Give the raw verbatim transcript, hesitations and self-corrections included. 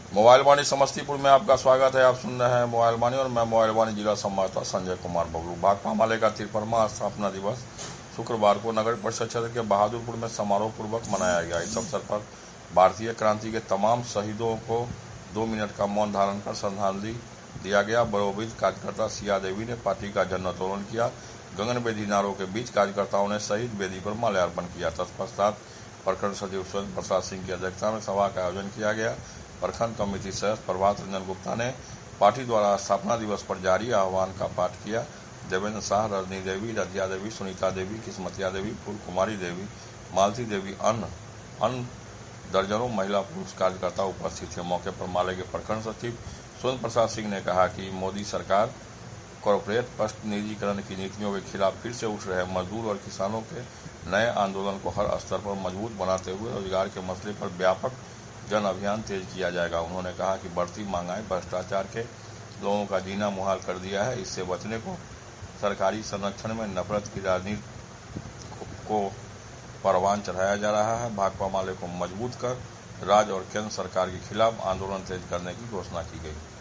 Mobile वाणी समस्तीपुर में आपका स्वागत है। आप सुन रहे हैं मोबाइल वाणी और मैं मोबाइल वाणी जिला संवाददाता संजय कुमार बबलू। भाकपा माले का तिरपनवां स्थापना दिवस शुक्रवार को नगर परिषद क्षेत्र के बहादुरपुर में समारोह पूर्वक मनाया गया। इस अवसर पर भारतीय क्रांति के तमाम शहीदों को दो मिनट का मौन धारण कर श्रद्धांजलि दिया गया। बड़ोबीद कार्यकर्ता सिया देवी ने पार्टी का झंडोत्तोलन किया। गगन बेदी नारों के बीच कार्यकर्ताओं ने शहीद बेदी पर माल्यार्पण किया। तत्पश्चात प्रखंड सचिव सुरेंद्र प्रसाद सिंह की अध्यक्षता में सभा का आयोजन किया गया। प्रखंड कमेटी सदस्य प्रभात रंजन गुप्ता ने पार्टी द्वारा स्थापना दिवस पर जारी आह्वान का पाठ किया। देवेंद्र शाह, रजनी देवी, रजिया देवी, सुनीता देवी, किस्मतिया देवी, फूल कुमारी देवी, मालती देवी, अन्य अन्य दर्जनों महिला पुरुष कार्यकर्ता उपस्थित थे। मौके पर माले के प्रखंड सचिव सुरेंद्र प्रसाद सिंह ने कहा कि मोदी सरकार कॉरपोरेट ट्रस्ट निजीकरण की नीतियों के खिलाफ फिर से उठ रहे मजदूर और किसानों के नए आंदोलन को हर स्तर पर मजबूत बनाते हुए रोजगार के मसले पर व्यापक जन अभियान तेज किया जाएगा। उन्होंने कहा कि बढ़ती महंगाई भ्रष्टाचार के लोगों का जीना मुहाल कर दिया है। इससे बचने को सरकारी संरक्षण में नफरत की राजनीति को परवान चढ़ाया जा रहा है। भाकपा माले को मजबूत कर राज्य और केंद्र सरकार के खिलाफ आंदोलन तेज करने की घोषणा की गई।